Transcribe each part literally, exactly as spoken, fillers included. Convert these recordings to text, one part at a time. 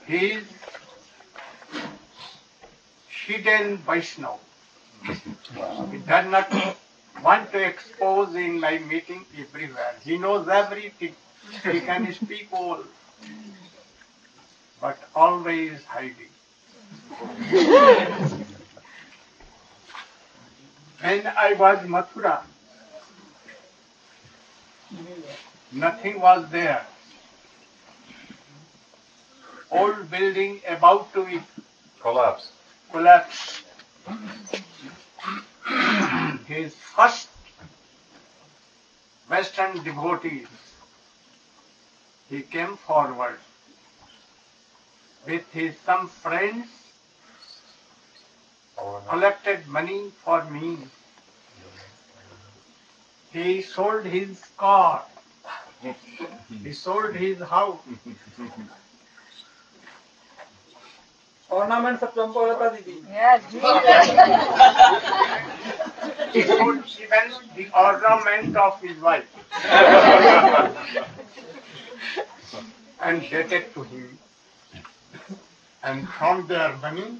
He is hidden Vaishnava. He does not want to expose in my meeting everywhere. He knows everything. He can speak all, but always hiding. When I was in Mathura, nothing was there. Old building about to be Collapse. collapse. His first Western devotees, he came forward with his some friends, collected money for me. He sold his car. He sold his house. Ornaments of Champalata Didi. He sold even the ornament of his wife and gave it to him. And from their money,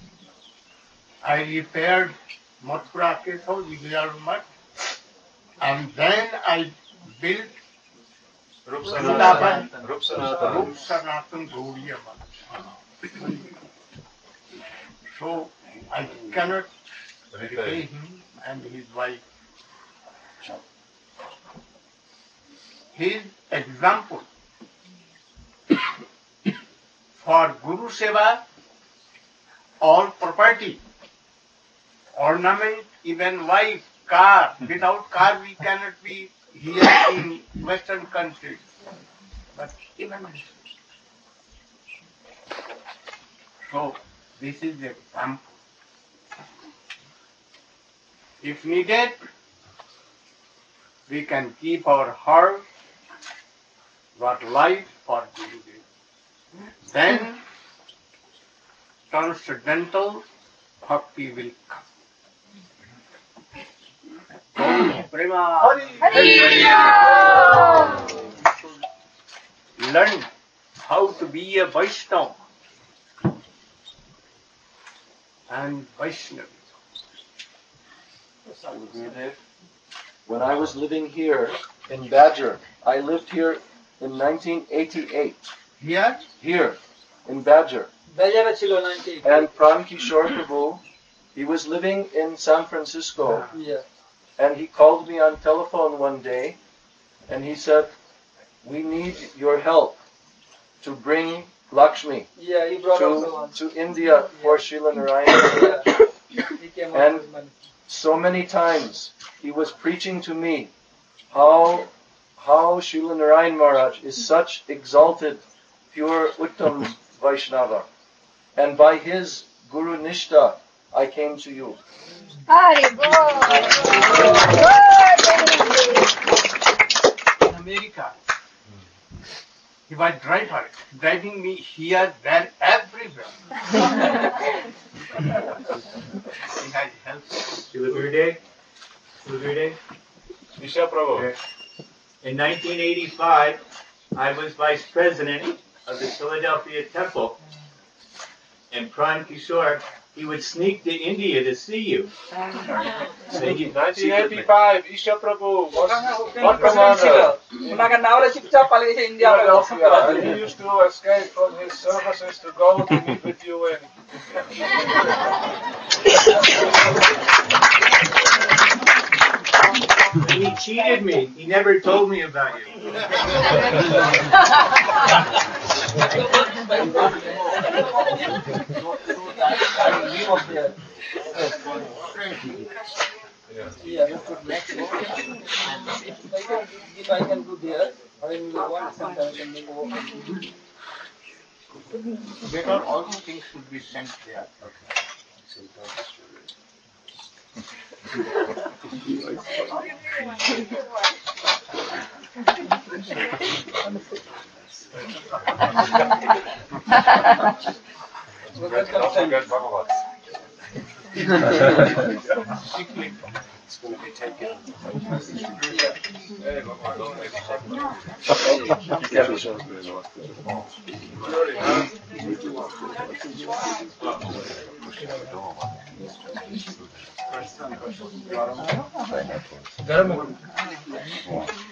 I repaired Mathura Keshav Vijayar Math, and then I built Rup Vrindavan, Sanatan. Rup Sanatan. Rup Sanatan Gaudiya Math. So I cannot repay him and his wife. His example for Guru Seva, all property, ornament, even wife, car. Without car we cannot be here in Western countries. But even so, this is the example. If needed, we can keep our heart got light for Gurudev. Then transcendental bhakti will come. Oh, Prema. Learn how to be a Vaishnava and Vaishnavi. Gurudev, when I was living here in Badger, I lived here in nineteen eighty-eight. Here? Here, in Badger. Bajara chilo ninety-eight. And Pran Kishore Prabhu, he was living in San Francisco. Yeah. And he called me on telephone one day, and he said, we need your help to bring Lakshmi Yeah, he brought also to, one. to India for Srila Narayana. Yeah. He came out And with money. so many times he was preaching to me how how Srila Narayan Maharaj is such exalted, pure Uttam Vaishnava. And by his Guru Nishta, I came to you. In America, he was driver, driving me here, there, everywhere. He has helped. Shilagurde, Shilagurde, Isha Prabhu. in nineteen eighty-five, I was vice president of the Philadelphia Temple, and Pran Kishore, he would sneak to India to see you. nineteen eighty-five, Isha Prabhu was one President ছিল। commander. ওনাকে না বলে চুপচাপ পালিয়ে গেছে India Philadelphia, and he used to escape from his services to go to meet with you in. And he cheated me. He never told me about you. Yeah, that's good. If I can go there, or in one center, I can go. Better all things should be sent there. Don't forget Bhagavat. It's going to be taken. गरम है